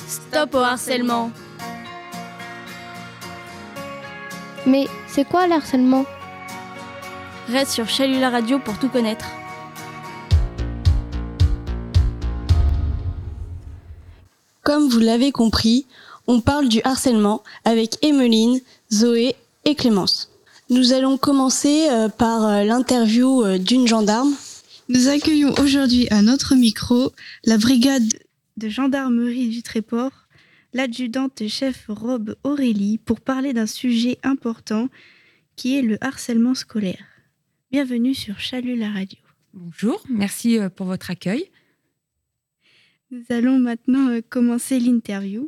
Stop au harcèlement. Mais c'est quoi le harcèlement ? Reste sur Chalut la radio pour tout connaître. Comme vous l'avez compris, on parle du harcèlement avec Emmeline, Zoé et Clémence. Nous allons commencer par l'interview d'une gendarme. Nous accueillons aujourd'hui à notre micro la brigade de gendarmerie du Tréport, l'adjudante-chef Robe Aurélie, pour parler d'un sujet important qui est le harcèlement scolaire. Bienvenue sur Chalut la radio. Bonjour, merci pour votre accueil. Nous allons maintenant commencer l'interview.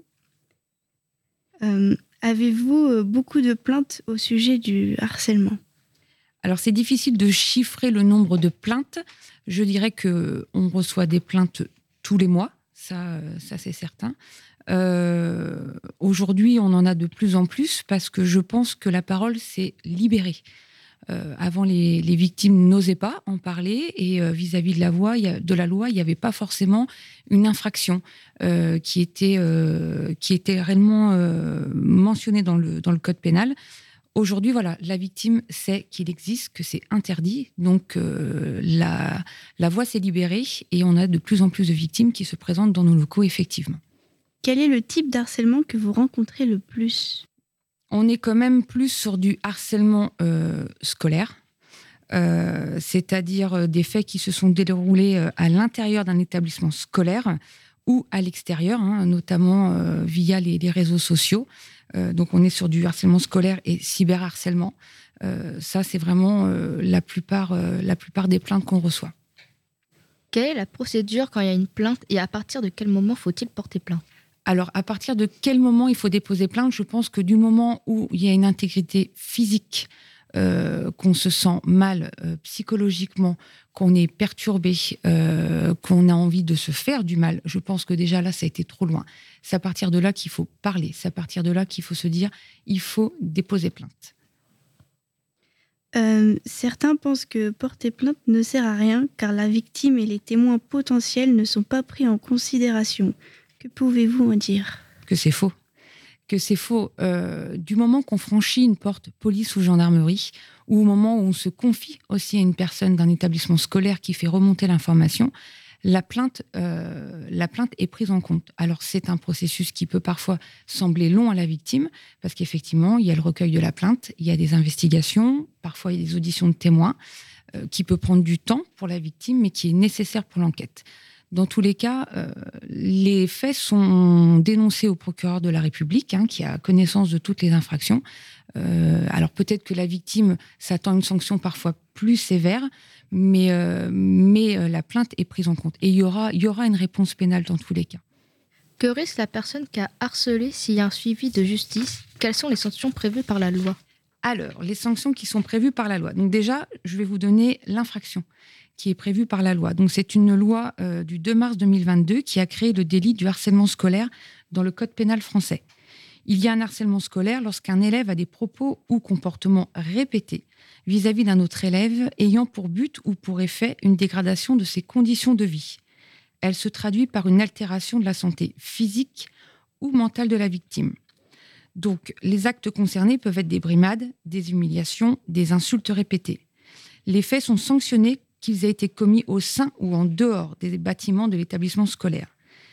Avez-vous beaucoup de plaintes au sujet du harcèlement ? Alors, c'est difficile de chiffrer le nombre de plaintes. Je dirais qu'on reçoit des plaintes tous les mois, ça c'est certain. Aujourd'hui, on en a de plus en plus parce que je pense que la parole s'est libérée. Avant, les victimes n'osaient pas en parler et vis-à-vis de la loi, il n'y avait pas forcément une infraction qui était réellement mentionnée dans le code pénal. Aujourd'hui, voilà, la victime sait qu'il existe, que c'est interdit, donc la voie s'est libérée et on a de plus en plus de victimes qui se présentent dans nos locaux, effectivement. Quel est le type d'harcèlement que vous rencontrez le plus ? On est quand même plus sur du harcèlement scolaire, c'est-à-dire des faits qui se sont déroulés à l'intérieur d'un établissement scolaire ou à l'extérieur, notamment via les réseaux sociaux. Donc on est sur du harcèlement scolaire et cyberharcèlement. Ça, c'est vraiment la plupart des plaintes qu'on reçoit. Quelle est la procédure quand il y a une plainte et à partir de quel moment faut-il porter plainte ? Alors, à partir de quel moment il faut déposer plainte ? Je pense que du moment où il y a une intégrité physique, qu'on se sent mal psychologiquement, qu'on est perturbé, qu'on a envie de se faire du mal, je pense que déjà là, ça a été trop loin. C'est à partir de là qu'il faut parler. C'est à partir de là qu'il faut se dire, il faut déposer plainte. Certains pensent que porter plainte ne sert à rien car la victime et les témoins potentiels ne sont pas pris en considération. Que pouvez-vous en dire ? Que c'est faux. Que c'est faux. Du moment qu'on franchit une porte police ou gendarmerie, ou au moment où on se confie aussi à une personne d'un établissement scolaire qui fait remonter l'information, la plainte est prise en compte. Alors, c'est un processus qui peut parfois sembler long à la victime, parce qu'effectivement, il y a le recueil de la plainte, il y a des investigations, parfois il y a des auditions de témoins, qui peut prendre du temps pour la victime, mais qui est nécessaire pour l'enquête. Dans tous les cas, les faits sont dénoncés au procureur de la République, qui a connaissance de toutes les infractions. Alors peut-être que la victime s'attend à une sanction parfois plus sévère, mais la plainte est prise en compte. Et il y aura une réponse pénale dans tous les cas. Que risque la personne qui a harcelé s'il y a un suivi de justice ? Quelles sont les sanctions prévues par la loi ? Alors, les sanctions qui sont prévues par la loi. Donc déjà, je vais vous donner l'infraction qui est prévue par la loi. Donc c'est une loi du 2 mars 2022 qui a créé le délit du harcèlement scolaire dans le code pénal français. Il y a un harcèlement scolaire lorsqu'un élève a des propos ou comportements répétés vis-à-vis d'un autre élève ayant pour but ou pour effet une dégradation de ses conditions de vie. Elle se traduit par une altération de la santé physique ou mentale de la victime. Donc, les actes concernés peuvent être des brimades, des humiliations, des insultes répétées. Les faits sont sanctionnés qu'ils aient été commis au sein ou en dehors des bâtiments de l'établissement scolaire.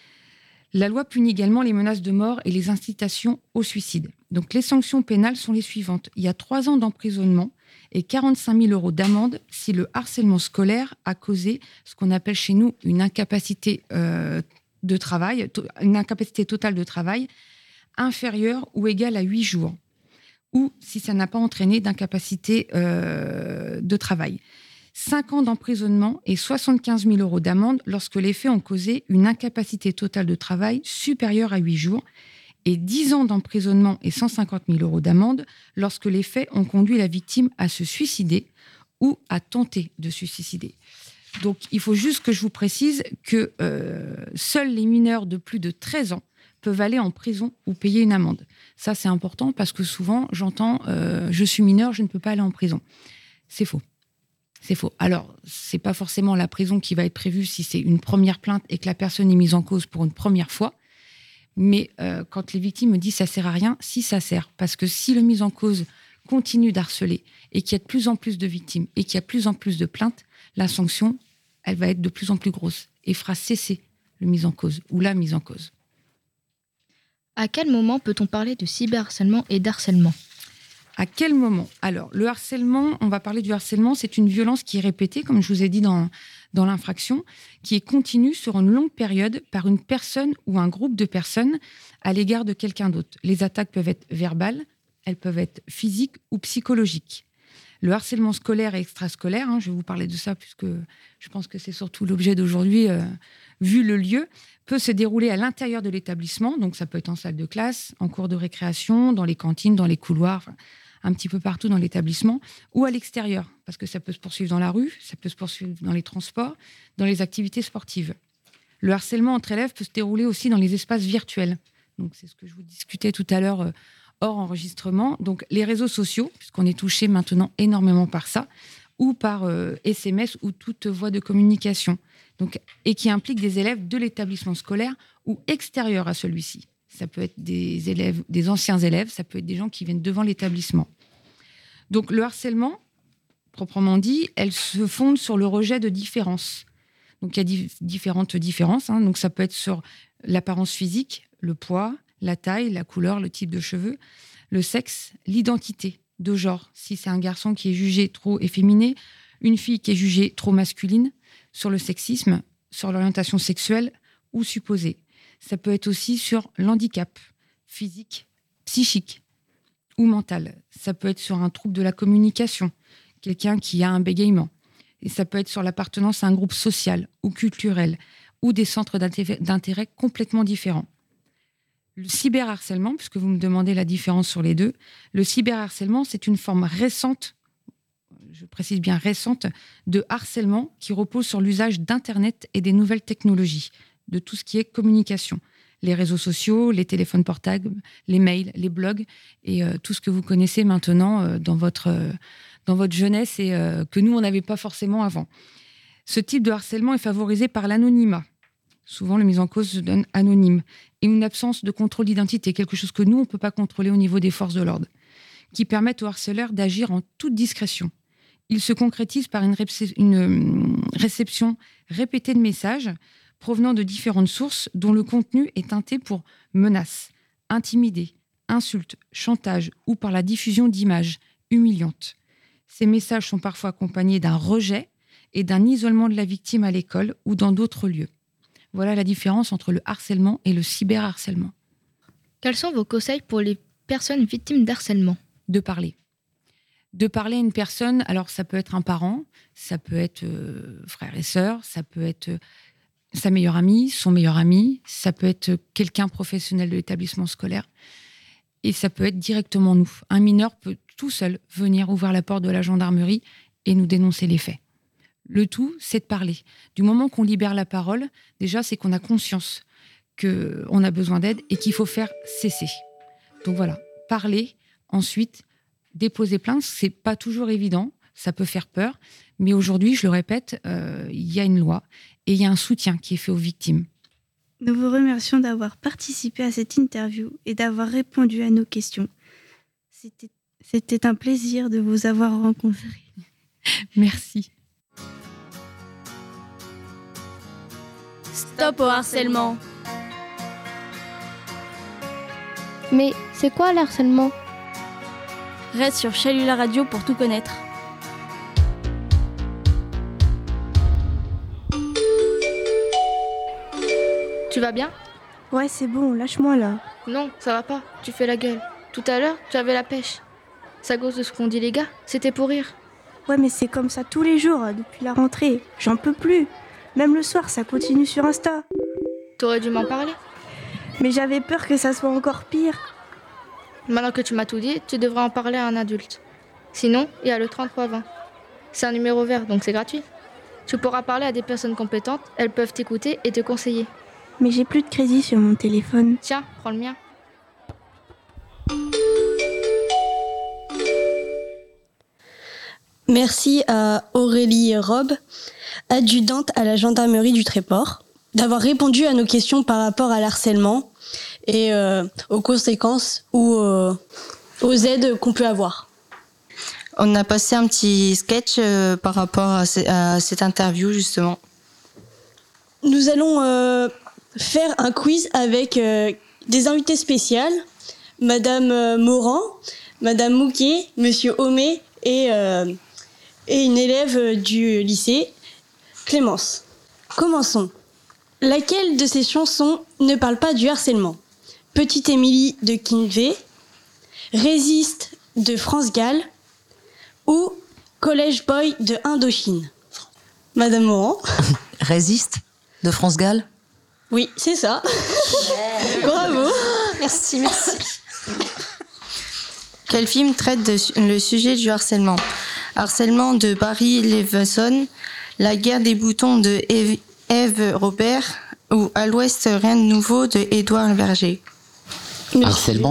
La loi punit également les menaces de mort et les incitations au suicide. Donc, les sanctions pénales sont les suivantes. Il y a 3 ans d'emprisonnement et 45 000 € d'amende si le harcèlement scolaire a causé ce qu'on appelle chez nous une incapacité de travail, une incapacité totale de travail inférieure ou égale à 8 jours, ou si ça n'a pas entraîné d'incapacité de travail. 5 ans d'emprisonnement et 75 000 € d'amende lorsque les faits ont causé une incapacité totale de travail supérieure à 8 jours, et 10 ans d'emprisonnement et 150 000 € d'amende lorsque les faits ont conduit la victime à se suicider ou à tenter de se suicider. Donc, il faut juste que je vous précise que seuls les mineurs de plus de 13 ans peuvent aller en prison ou payer une amende. Ça, c'est important parce que souvent, j'entends « je suis mineur, je ne peux pas aller en prison ». C'est faux. C'est faux. Alors, c'est pas forcément la prison qui va être prévue si c'est une première plainte et que la personne est mise en cause pour une première fois, Mais quand les victimes me disent ça sert à rien, si ça sert. Parce que si le mis en cause continue d'harceler et qu'il y a de plus en plus de victimes et qu'il y a de plus en plus de plaintes, la sanction, elle va être de plus en plus grosse et fera cesser le mis en cause ou la mise en cause. À quel moment peut-on parler de cyberharcèlement et d'harcèlement ? À quel moment ? Alors, le harcèlement, on va parler du harcèlement, c'est une violence qui est répétée, comme je vous ai dit dans l'infraction, qui est continue sur une longue période par une personne ou un groupe de personnes à l'égard de quelqu'un d'autre. Les attaques peuvent être verbales, elles peuvent être physiques ou psychologiques. Le harcèlement scolaire et extrascolaire, je vais vous parler de ça puisque je pense que c'est surtout l'objet d'aujourd'hui, vu le lieu, peut se dérouler à l'intérieur de l'établissement. Donc ça peut être en salle de classe, en cours de récréation, dans les cantines, dans les couloirs, un petit peu partout dans l'établissement, ou à l'extérieur, parce que ça peut se poursuivre dans la rue, ça peut se poursuivre dans les transports, dans les activités sportives. Le harcèlement entre élèves peut se dérouler aussi dans les espaces virtuels. Donc c'est ce que je vous discutais tout à l'heure hors enregistrement. Donc les réseaux sociaux, puisqu'on est touché maintenant énormément par ça, ou par SMS ou toute voie de communication, donc, et qui implique des élèves de l'établissement scolaire ou extérieur à celui-ci. Ça peut être des élèves, des anciens élèves, ça peut être des gens qui viennent devant l'établissement. Donc le harcèlement, proprement dit, elle se fonde sur le rejet de différences. Donc il y a différentes différences. Donc ça peut être sur l'apparence physique, le poids, la taille, la couleur, le type de cheveux, le sexe, l'identité de genre. Si c'est un garçon qui est jugé trop efféminé, une fille qui est jugée trop masculine, sur le sexisme, sur l'orientation sexuelle ou supposée. Ça peut être aussi sur l'handicap physique, psychique ou mental. Ça peut être sur un trouble de la communication, quelqu'un qui a un bégaiement. Et ça peut être sur l'appartenance à un groupe social ou culturel ou des centres d'intérêt complètement différents. Le cyberharcèlement, puisque vous me demandez la différence sur les deux, le cyberharcèlement, c'est une forme récente, je précise bien récente, de harcèlement qui repose sur l'usage d'Internet et des nouvelles technologies, de tout ce qui est communication. Les réseaux sociaux, les téléphones portables, les mails, les blogs et tout ce que vous connaissez maintenant dans votre jeunesse et que nous, on n'avait pas forcément avant. Ce type de harcèlement est favorisé par l'anonymat. Souvent, le mis en cause se donne anonyme. Et une absence de contrôle d'identité, quelque chose que nous, on ne peut pas contrôler au niveau des forces de l'ordre, qui permettent aux harceleurs d'agir en toute discrétion. Il se concrétise par une réception répétée de messages provenant de différentes sources dont le contenu est teinté pour menaces, intimider, insultes, chantage ou par la diffusion d'images humiliantes. Ces messages sont parfois accompagnés d'un rejet et d'un isolement de la victime à l'école ou dans d'autres lieux. Voilà la différence entre le harcèlement et le cyberharcèlement. Quels sont vos conseils pour les personnes victimes d'harcèlement ? De parler. De parler à une personne, alors ça peut être un parent, ça peut être frère et sœur, ça peut être sa meilleure amie, son meilleur ami, ça peut être quelqu'un professionnel de l'établissement scolaire et ça peut être directement nous. Un mineur peut tout seul venir ouvrir la porte de la gendarmerie et nous dénoncer les faits. Le tout, c'est de parler. Du moment qu'on libère la parole, déjà, c'est qu'on a conscience qu'on a besoin d'aide et qu'il faut faire cesser. Donc voilà, parler, ensuite, déposer plainte, c'est pas toujours évident, ça peut faire peur, mais aujourd'hui, je le répète, il y a une loi et il y a un soutien qui est fait aux victimes. Nous vous remercions d'avoir participé à cette interview et d'avoir répondu à nos questions. C'était un plaisir de vous avoir rencontré. Merci. Stop au harcèlement. Mais c'est quoi le harcèlement ? Reste sur Chalula Radio pour tout connaître. Tu vas bien ? Ouais, c'est bon, lâche-moi là. Non, ça va pas, tu fais la gueule. Tout à l'heure, tu avais la pêche. C'est à cause de ce qu'ont dit les gars, c'était pour rire. Ouais, mais c'est comme ça tous les jours, depuis la rentrée. J'en peux plus. Même le soir, ça continue sur Insta. T'aurais dû m'en parler. Mais j'avais peur que ça soit encore pire. Maintenant que tu m'as tout dit, tu devrais en parler à un adulte. Sinon, il y a le 3320. C'est un numéro vert, donc c'est gratuit. Tu pourras parler à des personnes compétentes, elles peuvent t'écouter et te conseiller. Mais j'ai plus de crédit sur mon téléphone. Tiens, prends le mien. Merci à Aurélie Robe, adjudante à la gendarmerie du Tréport, d'avoir répondu à nos questions par rapport à l'harcèlement et aux conséquences ou aux aides qu'on peut avoir. On a passé un petit sketch par rapport à cette interview, justement. Nous allons faire un quiz avec des invités spéciales, Madame Morand, Madame Mouquet, Monsieur Homé et une élève du lycée, Clémence. Commençons. Laquelle de ces chansons ne parle pas du harcèlement ? Petite Émilie de Kinvey, Résiste de France Gall ou College Boy de Indochine ? Madame Morand. Résiste de France Gall ? Oui, c'est ça. Bravo. Merci. Quel film traite le sujet du harcèlement ? Harcèlement de Barry Levinson, La guerre des boutons de Ève Robert ou À l'Ouest, rien de nouveau de Édouard Verger. Harcèlement ?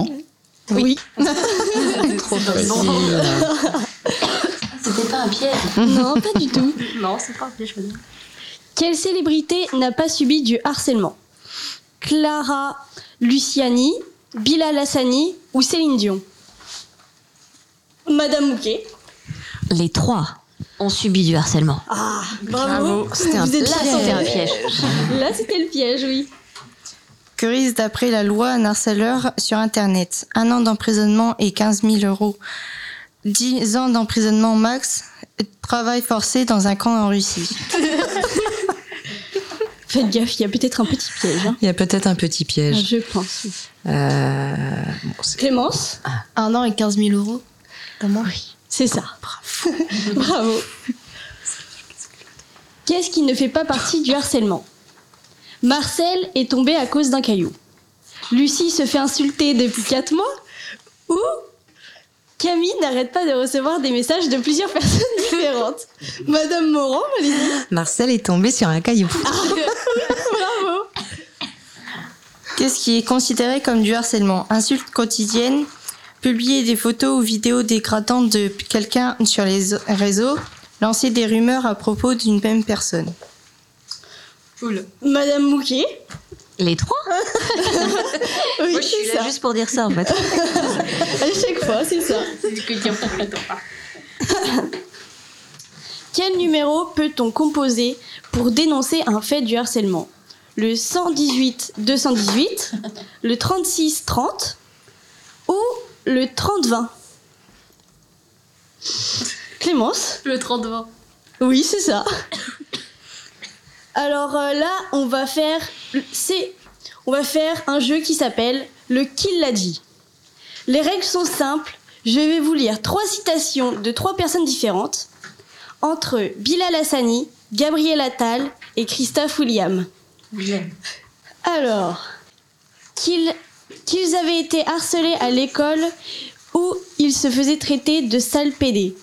Oui. C'est trop facile. C'était pas un piège. Non, pas du tout. Non, c'est pas un piège. Quelle célébrité n'a pas subi du harcèlement ? Clara Luciani, Bilal Hassani ou Céline Dion ? Madame Mouquet. Les trois ont subi du harcèlement. Ah, bravo. C'était un piège. Là, c'était le piège, oui. Que risque d'après la loi un harceleur sur Internet ? 1 an d'emprisonnement et 15 000 €. 10 ans d'emprisonnement max. Travail forcé dans un camp en Russie. Faites gaffe, il y a peut-être un petit piège. Hein. Il y a peut-être un petit piège. Je pense. Bon, Clémence. 1 an et 15 000 €. Comment ? Oui, c'est ça. Bravo. Qu'est-ce qui ne fait pas partie du harcèlement ? Marcel est tombé à cause d'un caillou. Lucie se fait insulter depuis 4 mois. Ou Camille n'arrête pas de recevoir des messages de plusieurs personnes différentes. Madame Morand, allez-y. Marcel est tombé sur un caillou. Bravo. Qu'est-ce qui est considéré comme du harcèlement ? Insultes quotidiennes, publier des photos ou vidéos dégradantes de quelqu'un sur les réseaux, lancer des rumeurs à propos d'une même personne. Madame Mouquet. Les trois ? Oui, Moi, je suis c'est là ça. juste pour dire ça, en fait. À chaque fois, c'est ça. Quel numéro peut-on composer pour dénoncer un fait du harcèlement ? Le 118-218, le 36-30 ou le 30-20 ? Clémence ? Le 30-20. Oui, c'est ça. Alors là, on va faire un jeu qui s'appelle le Qui l'a dit. Les règles sont simples. Je vais vous lire 3 citations de 3 personnes différentes entre Bilal Hassani, Gabriel Attal et Christophe William. Alors, qu'ils avaient été harcelés à l'école où ils se faisaient traiter de sales pédés.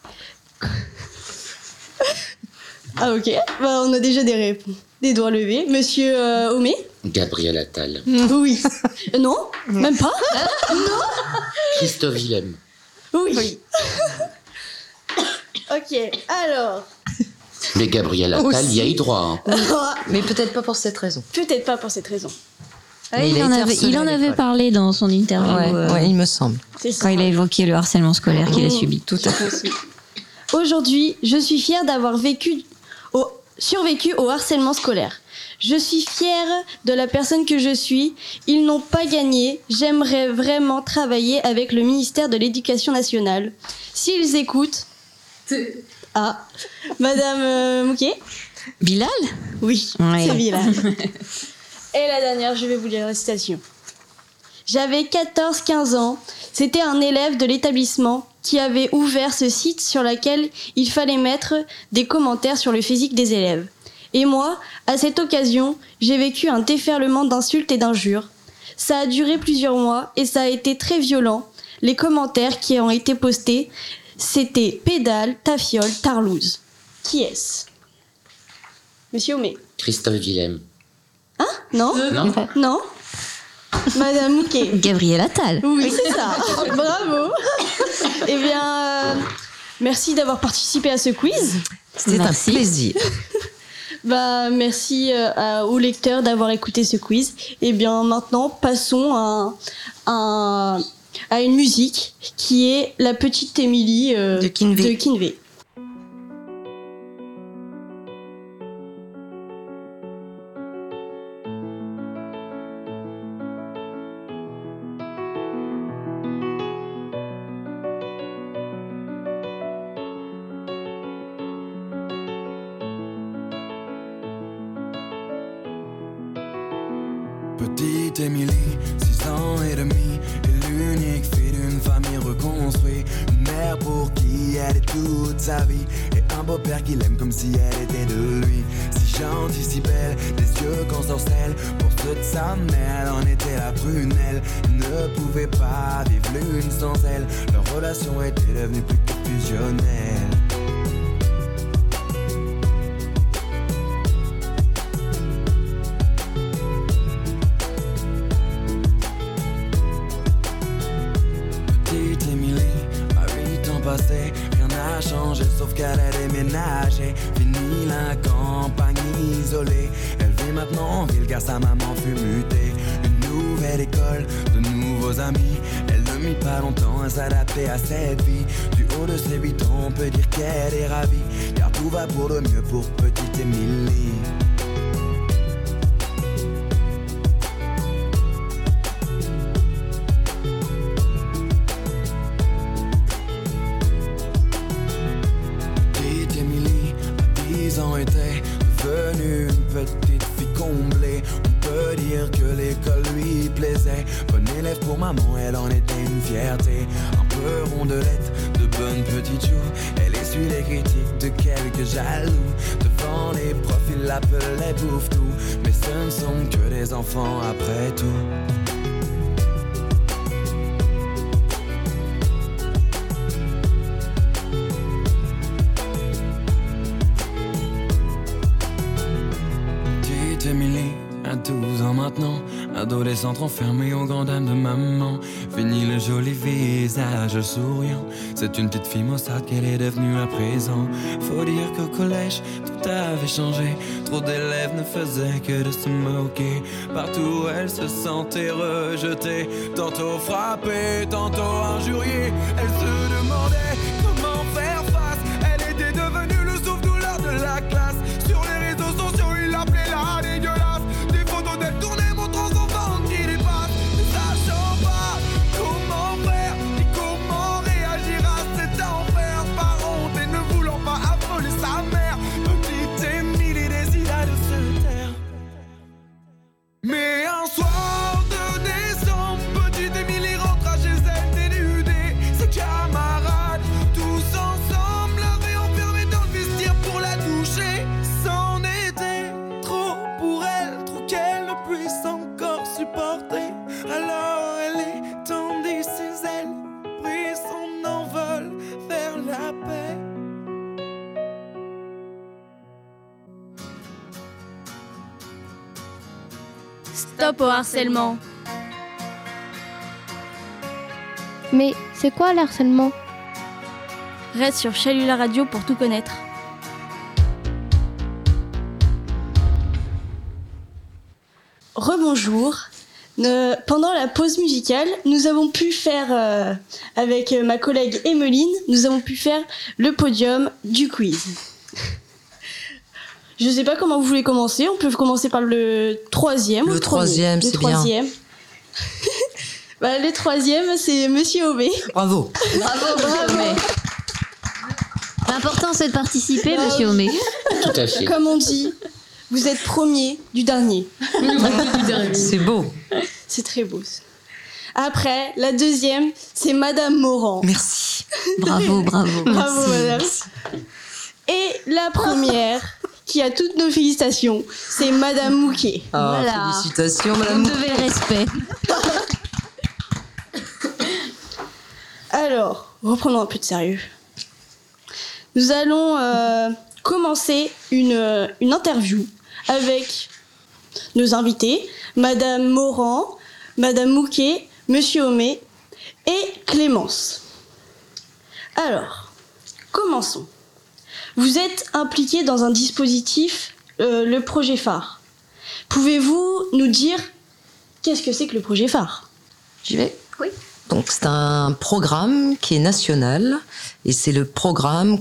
Ah ok, bah, on a déjà des doigts levés. Monsieur Homé ? Gabriel Attal. Oui. Non ? Même pas ? Non ? Christophe Willem. Oui. Ok, alors... Mais Gabriel Attal y a eu droit. Hein. Mais peut-être pas pour cette raison. Peut-être pas pour cette raison. Il en avait parlé dans son interview. Ouais, il me semble. C'est ça. Quand il a évoqué le harcèlement scolaire qu'il a subi. Tout à fait. Aujourd'hui, je suis fière d'avoir survécu au harcèlement scolaire. Je suis fière de la personne que je suis. Ils n'ont pas gagné. J'aimerais vraiment travailler avec le ministère de l'Éducation nationale. S'ils écoutent... Ah, Madame Mouquet ? Bilal ? Oui, Ouais. c'est Bilal. Et la dernière, je vais vous lire la citation. J'avais 14-15 ans. C'était un élève de l'établissement qui avait ouvert ce site sur lequel il fallait mettre des commentaires sur le physique des élèves. Et moi, à cette occasion, j'ai vécu un déferlement d'insultes et d'injures. Ça a duré plusieurs mois et ça a été très violent. Les commentaires qui ont été postés, c'était pédale, tafiole, tarlouse. Qui est-ce ? Monsieur Homé. Christophe Willem. Hein ? Non ? Non ? Non ? Madame Mouquet. Gabriel Attal. Oui, c'est ça. Bravo. Eh bien, merci d'avoir participé à ce quiz. C'était un plaisir. Merci aux lecteurs d'avoir écouté ce quiz. Et bien maintenant, passons à une musique qui est La Petite Émilie de Kinvey. Petite Émilie, 6 ans et demi, est l'unique fille d'une famille reconstruite. Une mère pour qui elle est toute sa vie, et un beau-père qui l'aime comme si elle était de lui. Si gentille, si belle, des yeux qu'on sorcelle. Pour ceux de sa mère, elle en était la prunelle. Elle ne pouvait pas vivre l'une sans elle. Leur relation était devenue plus que fusionnelle. Rien n'a changé sauf qu'elle a déménagé. Fini la campagne isolée. Elle vit maintenant en ville car sa maman fut mutée. Une nouvelle école, de nouveaux amis. Elle ne mit pas longtemps à s'adapter à cette vie. Du haut de ses 8 ans on peut dire qu'elle est ravie, car tout va pour le mieux pour petite Émilie. Était devenue une petite fille comblée. On peut dire que l'école lui plaisait. Bonne élève pour maman, elle en était une fierté. Un peu rondelette, de bonnes petites joues. Elle essuie les critiques de quelques jaloux. Devant les profs, ils l'appelaient bouffe-tout. Mais ce ne sont que des enfants après tout. Émilie, à 12 ans maintenant, adolescente enfermée aux grandes dames de maman. Fini le joli visage souriant, c'est une petite fille maussade qu'elle est devenue à présent. Faut dire qu'au collège, tout avait changé. Trop d'élèves ne faisaient que de se moquer. Partout elle se sentait rejetée, tantôt frappée, tantôt injuriée. Elle se demandait comment faire face. Elle était devenue le souffle-douleur de la classe. Sur les réseaux sociaux, il l'appelait la dégueulasse. Des photos d'elle tournées montrant son ventre qui dépasse. Ne sachant pas comment faire ni comment réagir à cet enfer. Par honte et ne voulant pas affoler sa mère, petite Émilie décida de se taire. Mais un soir de décembre, petite Émilie rentra chez elle dénudée. Ses camarades, tous ensemble, l'avaient enfermée dans le vestiaire pour la toucher. C'en était trop pour elle, trop qu'elle ne puisse encore supporter. Alors elle étendit ses ailes, prit son envol vers la paix. Stop au harcèlement. Mais c'est quoi le harcèlement? Reste sur Chalut la radio pour tout connaître. Rebonjour. Pendant la pause musicale, nous avons pu faire, avec ma collègue Emmeline, nous avons pu faire le podium du quiz. Je ne sais pas comment vous voulez commencer. On peut commencer par le troisième. Le troisième, c'est bien. Le troisième, c'est Monsieur Aubé. Bravo. Bravo, Aubé. L'important, c'est de participer, Monsieur Aubé. Tout à fait. Comme on dit, vous êtes premier du dernier. C'est beau. C'est très beau. Après, la deuxième, c'est Madame Morand. Merci. Bravo. Bravo, Madame. Et la première, qui a toutes nos félicitations, c'est Madame Mouquet. Voilà. Félicitations, Madame Mouquet. Vous devez le respect. Alors, reprenons un peu de sérieux. Nous allons commencer une interview avec nos invités, Madame Morand, Madame Mouquet, Monsieur Homé et Clémence. Alors, commençons. Vous êtes impliqués dans un dispositif le projet phare. Pouvez-vous nous dire qu'est-ce que c'est que le projet phare ? J'y vais ? Oui. Donc c'est un programme qui est national et c'est le programme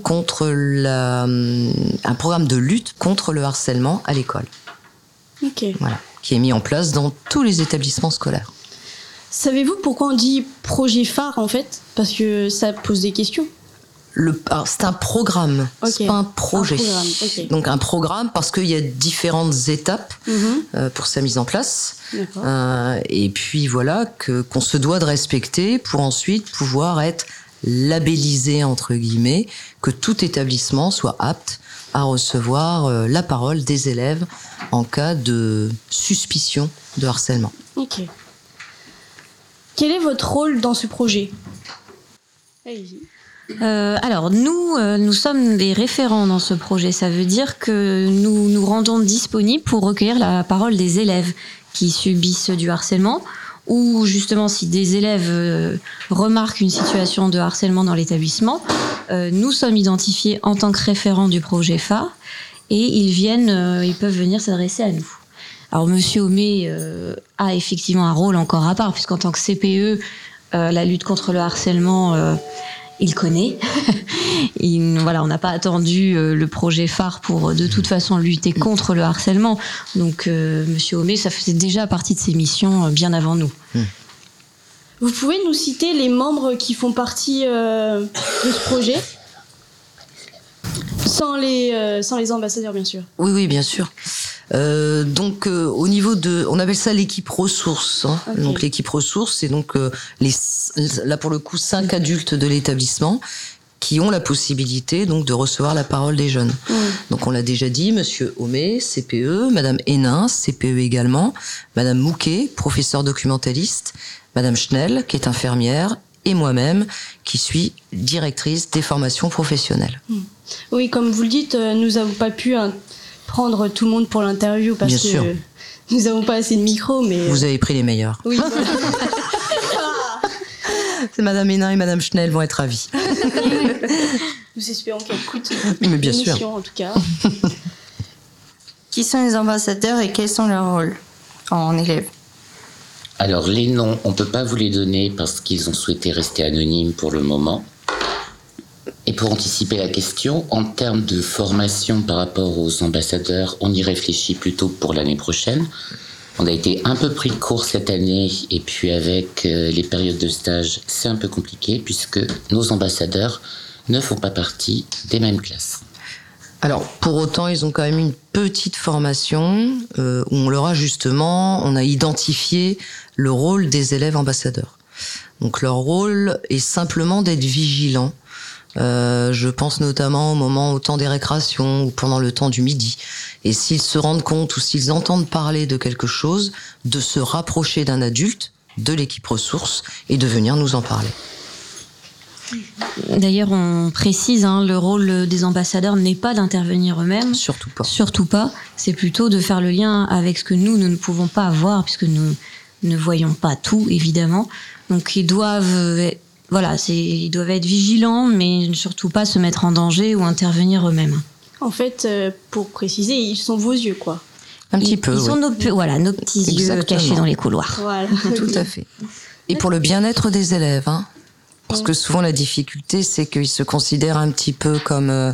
un programme de lutte contre le harcèlement à l'école. Ok. Voilà, qui est mis en place dans tous les établissements scolaires. Savez-vous pourquoi on dit projet phare en fait ? Parce que ça pose des questions. Alors, c'est un programme, c'est pas un projet. Okay. Donc un programme parce qu'il y a différentes étapes pour sa mise en place. Et puis voilà qu'on se doit de respecter pour ensuite pouvoir être labellisé entre guillemets, que tout établissement soit apte à recevoir la parole des élèves en cas de suspicion de harcèlement. Ok. Quel est votre rôle dans ce projet ? Allez-y. Alors, nous sommes des référents dans ce projet. Ça veut dire que nous nous rendons disponibles pour recueillir la parole des élèves qui subissent du harcèlement ou justement si des élèves remarquent une situation de harcèlement dans l'établissement, nous sommes identifiés en tant que référents du projet phare et ils peuvent venir s'adresser à nous. Alors, Monsieur Homé a effectivement un rôle encore à part puisqu'en tant que CPE, la lutte contre le harcèlement... il connaît. On n'a pas attendu le projet phare pour de toute façon lutter contre le harcèlement. Donc, Monsieur Homé, ça faisait déjà partie de ses missions bien avant nous. Vous pouvez nous citer les membres qui font partie de ce projet ? Sans les ambassadeurs, bien sûr. Oui, bien sûr. Donc au niveau on appelle ça l'équipe ressources. Okay. Donc l'équipe ressources, c'est donc là pour le coup 5 adultes de l'établissement qui ont la possibilité donc de recevoir la parole des jeunes. Donc on l'a déjà dit, Monsieur Homé, CPE, Madame Hénin, CPE également, Madame Mouquet, professeure documentaliste, Madame Schnell, qui est infirmière, et moi-même, qui suis directrice des formations professionnelles. Oui, comme vous le dites, nous n'avons pas pu prendre tout le monde pour l'interview parce que nous n'avons pas assez de micros. Mais vous avez pris les meilleurs. Oui. C'est Madame Hénin et Madame Schnell vont être ravies. Nous espérons qu'elles écoutent l'émission, en tout cas. Qui sont les ambassadeurs et quels sont leurs rôles en élèves ? Alors, les noms, on ne peut pas vous les donner parce qu'ils ont souhaité rester anonymes pour le moment. Et pour anticiper la question, en termes de formation par rapport aux ambassadeurs, on y réfléchit plutôt pour l'année prochaine. On a été un peu pris de court cette année et puis avec les périodes de stage, c'est un peu compliqué puisque nos ambassadeurs ne font pas partie des mêmes classes. Alors, pour autant, ils ont quand même une petite formation où on a identifié le rôle des élèves ambassadeurs. Donc, leur rôle est simplement d'être vigilants. Je pense notamment au temps des récréations ou pendant le temps du midi. Et s'ils se rendent compte ou s'ils entendent parler de quelque chose, de se rapprocher d'un adulte, de l'équipe ressources, et de venir nous en parler. D'ailleurs, on précise, le rôle des ambassadeurs n'est pas d'intervenir eux-mêmes. Surtout pas. Surtout pas. C'est plutôt de faire le lien avec ce que nous ne pouvons pas voir, puisque nous ne voyons pas tout, évidemment. Donc, ils doivent être vigilants, mais surtout pas se mettre en danger ou intervenir eux-mêmes. En fait, pour préciser, ils sont vos yeux, quoi. Un petit peu, Ils sont nos petits yeux cachés dans les couloirs. Voilà. Tout à fait. Et pour le bien-être des élèves, parce que souvent la difficulté, c'est qu'ils se considèrent un petit peu comme...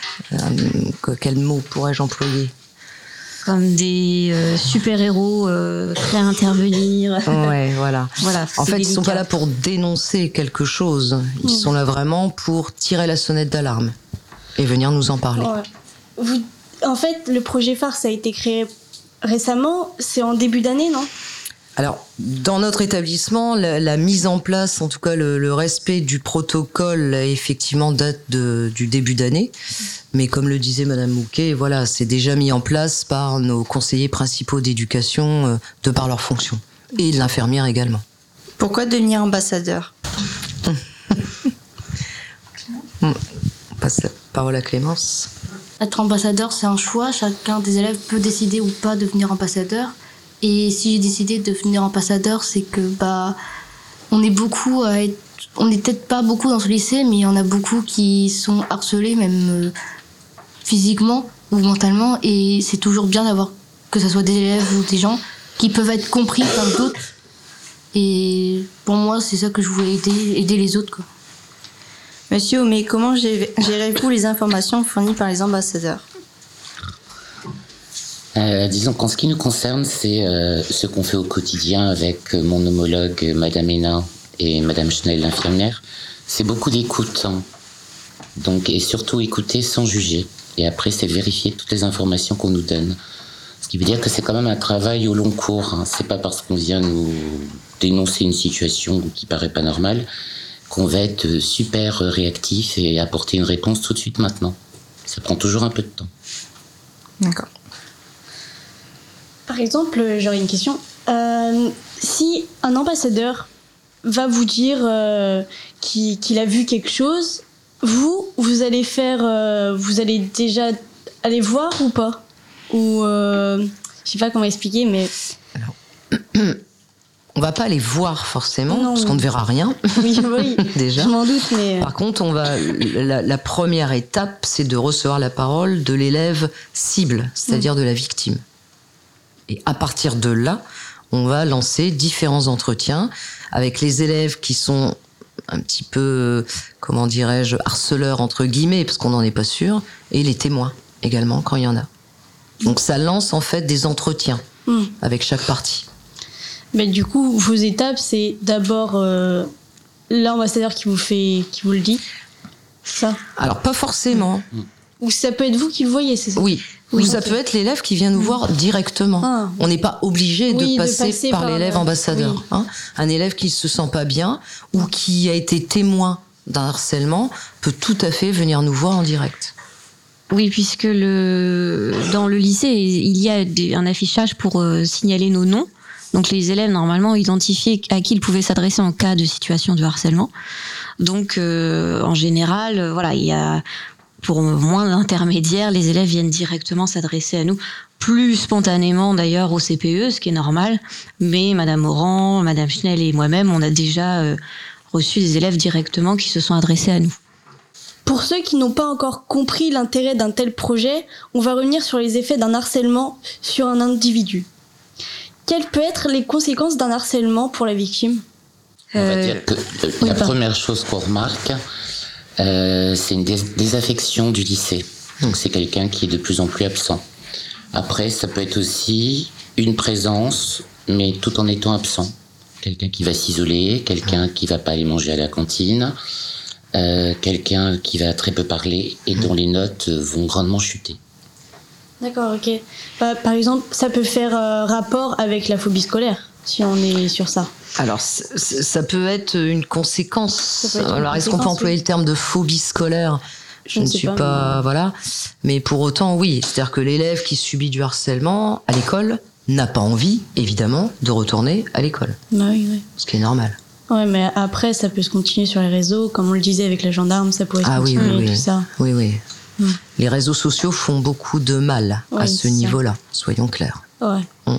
quel mot pourrais-je employer ? Comme des super-héros prêts à intervenir. Ouais, voilà. En fait, ils ne sont pas là pour dénoncer quelque chose. Ils sont là vraiment pour tirer la sonnette d'alarme et venir nous en parler. Ouais. En fait, le projet phare, ça a été créé récemment. C'est en début d'année, non ? Alors, dans notre établissement, la mise en place, en tout cas le respect du protocole, effectivement, date du début d'année. Mais comme le disait Madame Mouquet, c'est déjà mis en place par nos conseillers principaux d'éducation, de par leur fonction. Et l'infirmière également. Pourquoi devenir ambassadeur ? On passe la parole à Clémence. Être ambassadeur, c'est un choix. Chacun des élèves peut décider ou pas de devenir ambassadeur. Et si j'ai décidé de devenir ambassadeur, c'est que on est beaucoup on n'est peut-être pas beaucoup dans ce lycée, mais il y en a beaucoup qui sont harcelés, même physiquement. ou mentalement, et c'est toujours bien d'avoir que ce soit des élèves ou des gens qui peuvent être compris par d'autres. Et pour moi, c'est ça que je voulais aider les autres, quoi. Monsieur, mais comment gérez-vous les informations fournies par les ambassadeurs ? Disons qu'en ce qui nous concerne, c'est ce qu'on fait au quotidien avec mon homologue, Madame Hénin et Madame Schnell, l'infirmière. C'est beaucoup d'écoute, hein. Donc, et surtout écouter sans juger. Et après, c'est vérifier toutes les informations qu'on nous donne. Ce qui veut dire que c'est quand même un travail au long cours, hein. C'est pas parce qu'on vient nous dénoncer une situation qui paraît pas normale qu'on va être super réactif et apporter une réponse tout de suite maintenant. Ça prend toujours un peu de temps. D'accord. Par exemple, j'aurais une question. Si un ambassadeur va vous dire qu'il a vu quelque chose, vous allez déjà aller voir ou pas ? Ou je sais pas comment expliquer, mais alors, on va pas aller voir forcément, parce qu'on ne verra rien. Oui, déjà. Je m'en doute, mais par contre, la première étape, c'est de recevoir la parole de l'élève cible, c'est-à-dire de la victime. Et à partir de là, on va lancer différents entretiens avec les élèves qui sont un petit peu, comment dirais-je, harceleurs entre guillemets, parce qu'on n'en est pas sûr, et les témoins également, quand il y en a. Donc ça lance en fait des entretiens avec chaque partie. Mais du coup, vos étapes, c'est d'abord l'ambassadeur qui vous le dit, ça ? Alors pas forcément. Ou ça peut être vous qui le voyez, c'est ça ? Oui. Ou ça peut être l'élève qui vient nous voir directement. Ah. On n'est pas obligé de passer par l'élève ambassadeur. Oui. Hein. Un élève qui ne se sent pas bien ou qui a été témoin d'un harcèlement peut tout à fait venir nous voir en direct. Oui, puisque dans le lycée, il y a un affichage pour signaler nos noms. Donc les élèves, normalement, identifiaient à qui ils pouvaient s'adresser en cas de situation de harcèlement. Donc, en général, voilà, il y a... Pour moins d'intermédiaires, les élèves viennent directement s'adresser à nous, plus spontanément d'ailleurs au CPE, ce qui est normal. Mais Madame Oran, Madame Schnell et moi-même, on a déjà reçu des élèves directement qui se sont adressés à nous. Pour ceux qui n'ont pas encore compris l'intérêt d'un tel projet, on va revenir sur les effets d'un harcèlement sur un individu. Quelles peuvent être les conséquences d'un harcèlement pour la victime ? On va dire que la première chose qu'on remarque, c'est une désaffection du lycée. Donc c'est quelqu'un qui est de plus en plus absent. Après, ça peut être aussi une présence, mais tout en étant absent. Quelqu'un qui va s'isoler, quelqu'un qui va pas aller manger à la cantine, quelqu'un qui va très peu parler et dont les notes vont grandement chuter. D'accord, ok. Par exemple, ça peut faire rapport avec la phobie scolaire, si on est sur ça. Alors, ça peut être une conséquence. Alors, est-ce qu'on peut employer le terme de phobie scolaire ? Je ne suis pas... Voilà. Mais pour autant, oui. C'est-à-dire que l'élève qui subit du harcèlement à l'école n'a pas envie, évidemment, de retourner à l'école. Bah oui. Ce qui est normal. Ouais, mais après, ça peut se continuer sur les réseaux. Comme on le disait avec les gendarmes, ça pourrait se continuer, tout ça. Oui. Les réseaux sociaux font beaucoup de mal à ce niveau-là, soyons clairs. Ouais.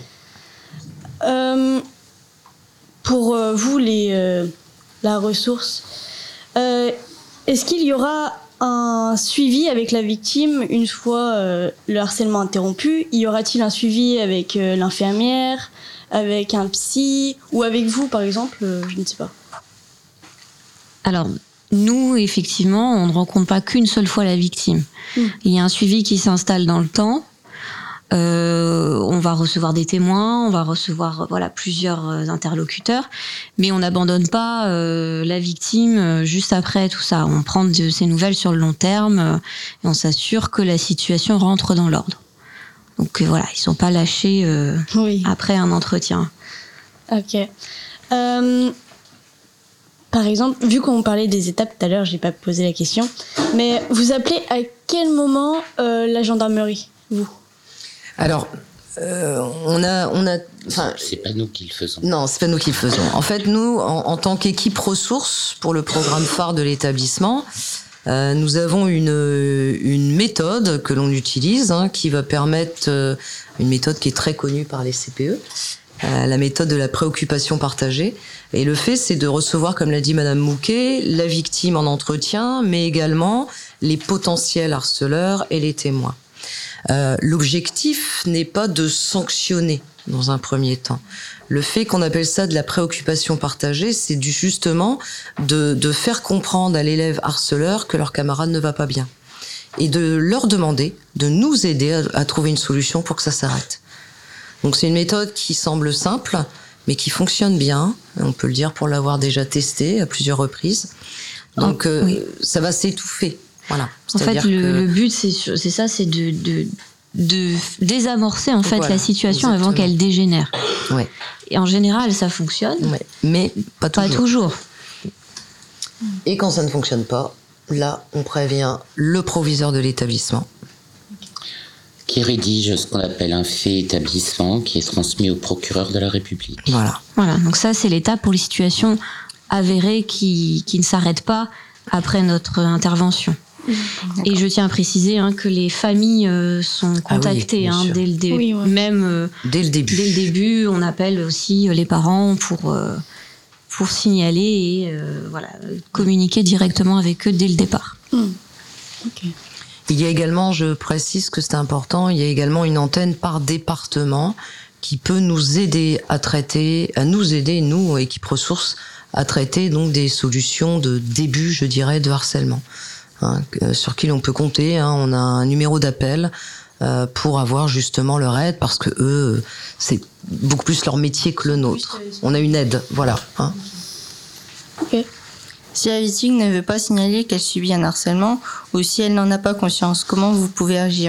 Pour vous, la ressource, est-ce qu'il y aura un suivi avec la victime une fois le harcèlement interrompu ? Y aura-t-il un suivi avec l'infirmière, avec un psy ou avec vous, par exemple ? Je ne sais pas. Alors, nous, effectivement, on ne rencontre pas qu'une seule fois la victime. Il y a un suivi qui s'installe dans le temps. On va recevoir des témoins, on va recevoir plusieurs interlocuteurs, mais on n'abandonne pas la victime juste après tout ça. On prend de ses nouvelles sur le long terme et on s'assure que la situation rentre dans l'ordre. Donc voilà, ils sont pas lâchés après un entretien. Ok. Par exemple, vu qu'on parlait des étapes tout à l'heure, j'ai pas posé la question, mais vous appelez à quel moment la gendarmerie, vous ? Alors, on a. C'est pas nous qui le faisons. Non, c'est pas nous qui le faisons. En fait, nous, en tant qu'équipe ressources pour le programme phare de l'établissement, nous avons une méthode que l'on utilise, qui va permettre une méthode qui est très connue par les CPE. La méthode de la préoccupation partagée. Et le fait, c'est de recevoir, comme l'a dit Madame Mouquet, la victime en entretien, mais également les potentiels harceleurs et les témoins. L'objectif n'est pas de sanctionner dans un premier temps. Le fait qu'on appelle ça de la préoccupation partagée, c'est justement de faire comprendre à l'élève harceleur que leur camarade ne va pas bien. Et de leur demander de nous aider à trouver une solution pour que ça s'arrête. Donc c'est une méthode qui semble simple, mais qui fonctionne bien. On peut le dire pour l'avoir déjà testé à plusieurs reprises. Donc ça va s'étouffer. Voilà. En fait, le but, c'est ça, c'est de désamorcer en fait la situation avant qu'elle dégénère. Ouais. Et en général, ça fonctionne. Ouais. Mais pas toujours. Pas toujours. Et quand ça ne fonctionne pas, là, on prévient le proviseur de l'établissement. Qui rédige ce qu'on appelle un fait établissement qui est transmis au procureur de la République. Voilà, donc ça c'est l'étape pour les situations avérées qui ne s'arrêtent pas après notre intervention. Et je tiens à préciser que les familles sont contactées dès le début. Même dès le début. Dès le début, on appelle aussi les parents pour signaler et communiquer directement avec eux dès le départ. Ok. Il y a également, je précise que c'est important, il y a également une antenne par département qui peut nous aider nous, équipe ressources, à traiter donc des solutions de début, je dirais, de harcèlement. Sur qui l'on peut compter. On a un numéro d'appel pour avoir justement leur aide, parce que eux, c'est beaucoup plus leur métier que le nôtre. On a une aide, voilà. Ok. Si la victime ne veut pas signaler qu'elle subit un harcèlement, ou si elle n'en a pas conscience, comment vous pouvez agir ?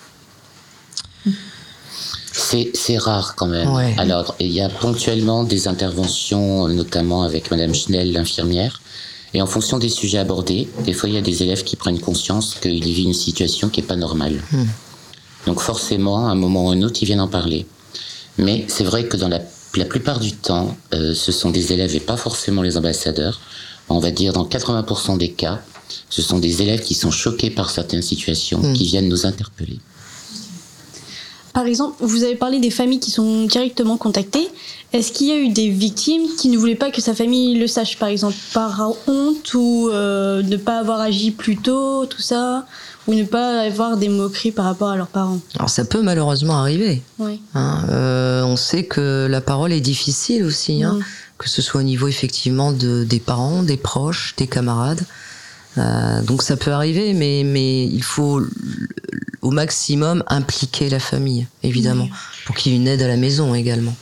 C'est rare quand même. Ouais. Alors, il y a ponctuellement des interventions, notamment avec Madame Schnell, l'infirmière. Et en fonction des sujets abordés, des fois il y a des élèves qui prennent conscience qu'ils vivent une situation qui n'est pas normale. Donc forcément, à un moment ou à un autre, ils viennent en parler. Mais c'est vrai que dans la plupart du temps, ce sont des élèves et pas forcément les ambassadeurs. On va dire dans 80% des cas, ce sont des élèves qui sont choqués par certaines situations, qui viennent nous interpeller. Par exemple, vous avez parlé des familles qui sont directement contactées. Est-ce qu'il y a eu des victimes qui ne voulaient pas que sa famille le sache, par exemple, par honte ou ne pas avoir agi plus tôt, tout ça, ou ne pas avoir des moqueries par rapport à leurs parents ? Alors ça peut malheureusement arriver. Oui. On sait que la parole est difficile aussi, que ce soit au niveau effectivement des parents, des proches, des camarades. Donc ça peut arriver, mais il faut au maximum impliquer la famille, évidemment, pour qu'il y ait une aide à la maison également.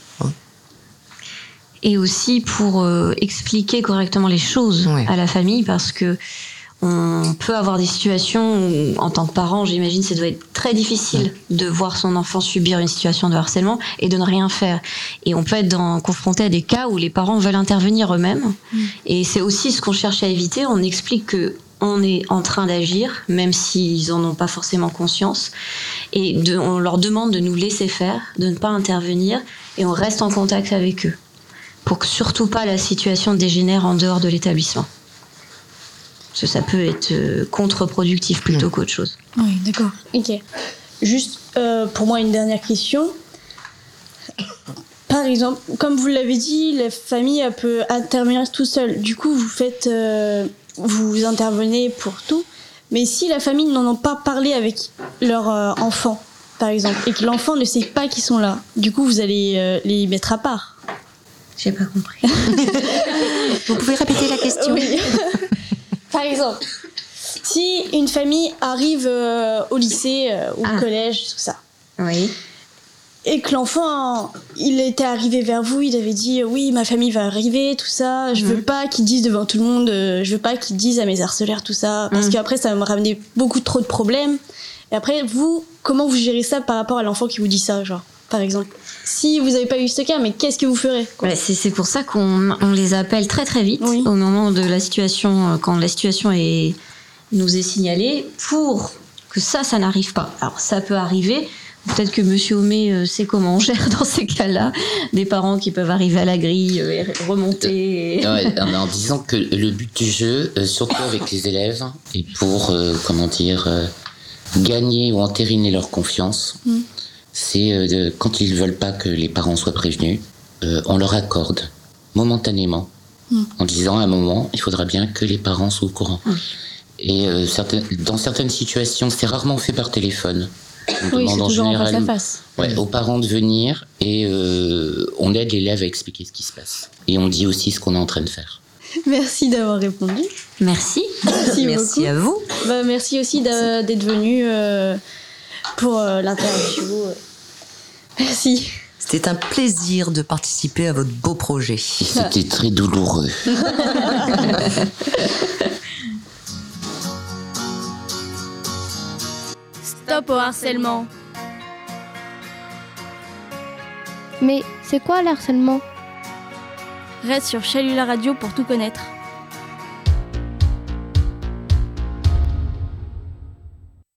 Et aussi pour expliquer correctement les choses à la famille, parce que on peut avoir des situations où, en tant que parent, j'imagine, ça doit être très difficile de voir son enfant subir une situation de harcèlement et de ne rien faire. Et on peut être confronté à des cas où les parents veulent intervenir eux-mêmes. Et c'est aussi ce qu'on cherche à éviter. On explique que on est en train d'agir, même s'ils n'en ont pas forcément conscience. Et on leur demande de nous laisser faire, de ne pas intervenir, et on reste en contact avec eux, pour que surtout pas la situation dégénère en dehors de l'établissement. Parce que ça peut être contre-productif plutôt qu'autre chose. Oui, d'accord. Ok. Juste pour moi, une dernière question. Par exemple, comme vous l'avez dit, la famille elle peut intervenir tout seule. Du coup, vous intervenez pour tout. Mais si la famille n'en a pas parlé avec leur enfant, par exemple, et que l'enfant ne sait pas qu'ils sont là, du coup, vous allez les mettre à part. J'ai pas compris. Vous pouvez répéter la question ? Oui. Par exemple, si une famille arrive au lycée ou au collège, tout ça, et que l'enfant, il était arrivé vers vous, il avait dit oui, ma famille va arriver, tout ça, je veux pas qu'ils disent devant tout le monde, je veux pas qu'ils disent à mes harceleurs tout ça, parce qu'après ça va me ramener beaucoup trop de problèmes. Et après, vous, comment vous gérez ça par rapport à l'enfant qui vous dit ça, genre, par exemple ? Si vous n'avez pas eu ce cas, mais qu'est-ce que vous ferez ? C'est pour ça qu'on les appelle très très vite au moment de la situation, quand la situation nous est signalée, pour que ça n'arrive pas. Alors ça peut arriver. Peut-être que Monsieur Homé sait comment on gère dans ces cas-là, des parents qui peuvent arriver à la grille et remonter. En disant que le but du jeu, surtout avec les élèves, est pour gagner ou entériner leur confiance. C'est quand ils ne veulent pas que les parents soient prévenus, on leur accorde momentanément, en disant à un moment, il faudra bien que les parents soient au courant. Et dans certaines situations, c'est rarement fait par téléphone. On Oui, demande c'est toujours en face à face. Ouais, aux parents de venir et on aide l'élève à expliquer ce qui se passe. Et on dit aussi ce qu'on est en train de faire. Merci d'avoir répondu. Merci. Merci beaucoup. à vous. Merci aussi d'être venu pour l'interview. Merci. C'était un plaisir de participer à votre beau projet. Et c'était très douloureux. Stop au harcèlement. Mais c'est quoi le harcèlement? Reste sur Chalula Radio pour tout connaître.